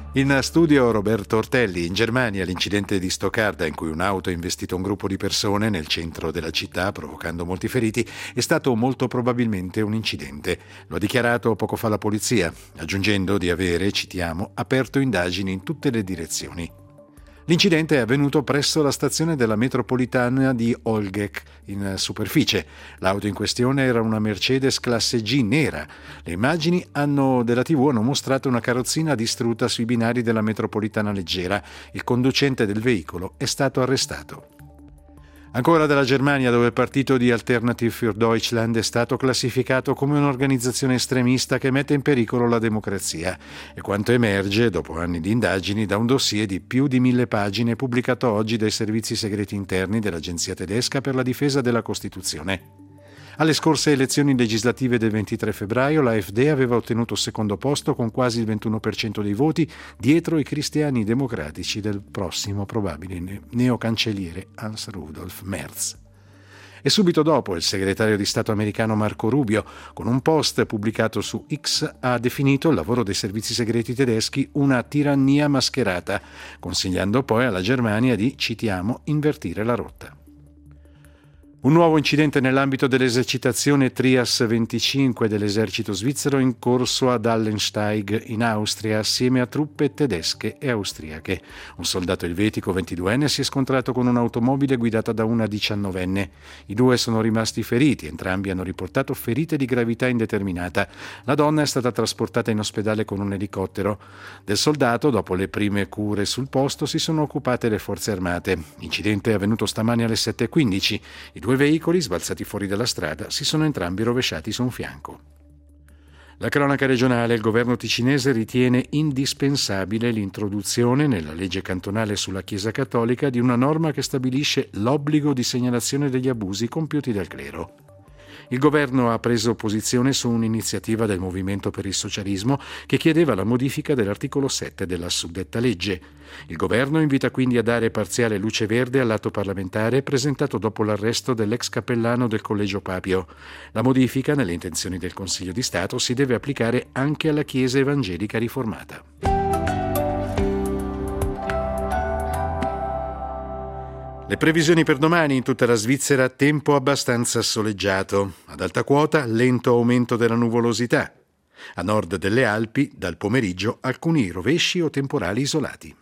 In studio Roberto Ortelli. In Germania l'incidente di Stoccarda, in cui un'auto ha investito un gruppo di persone nel centro della città, provocando molti feriti, è stato molto probabilmente un incidente. Lo ha dichiarato poco fa la polizia, aggiungendo di avere, citiamo, aperto indagini in tutte le direzioni. L'incidente è avvenuto presso la stazione della metropolitana di Olgek, in superficie. L'auto in questione era una Mercedes classe G nera. Le immagini della TV hanno mostrato una carrozzina distrutta sui binari della metropolitana leggera. Il conducente del veicolo è stato arrestato. Ancora dalla Germania, dove il partito di Alternative für Deutschland è stato classificato come un'organizzazione estremista che mette in pericolo la democrazia. E quanto emerge, dopo anni di indagini, da un dossier di più di 1000 pagine pubblicato oggi dai servizi segreti interni dell'Agenzia tedesca per la difesa della Costituzione. Alle scorse elezioni legislative del 23 febbraio l'AfD aveva ottenuto il secondo posto con quasi il 21% dei voti, dietro i cristiani democratici del prossimo probabile neocancelliere Hans Rudolf Merz. E subito dopo il segretario di Stato americano Marco Rubio, con un post pubblicato su X, ha definito il lavoro dei servizi segreti tedeschi una tirannia mascherata, consigliando poi alla Germania di, citiamo, invertire la rotta. Un nuovo incidente nell'ambito dell'esercitazione Trias 25 dell'esercito svizzero in corso ad Allensteig in Austria assieme a truppe tedesche e austriache. Un soldato elvetico 22enne si è scontrato con un'automobile guidata da una 19enne. I due sono rimasti feriti, entrambi hanno riportato ferite di gravità indeterminata. La donna è stata trasportata in ospedale con un elicottero. Del soldato, dopo le prime cure sul posto, si sono occupate le forze armate. L'incidente è avvenuto stamani alle 7:15. I due veicoli, sbalzati fuori dalla strada, si sono entrambi rovesciati su un fianco. La cronaca regionale: il governo ticinese ritiene indispensabile l'introduzione nella legge cantonale sulla Chiesa Cattolica di una norma che stabilisce l'obbligo di segnalazione degli abusi compiuti dal clero. Il governo ha preso posizione su un'iniziativa del Movimento per il Socialismo che chiedeva la modifica dell'articolo 7 della suddetta legge. Il governo invita quindi a dare parziale luce verde all'atto parlamentare presentato dopo l'arresto dell'ex cappellano del Collegio Papio. La modifica, nelle intenzioni del Consiglio di Stato, si deve applicare anche alla Chiesa evangelica riformata. Le previsioni per domani: in tutta la Svizzera tempo abbastanza soleggiato, ad alta quota lento aumento della nuvolosità. A nord delle Alpi dal pomeriggio alcuni rovesci o temporali isolati.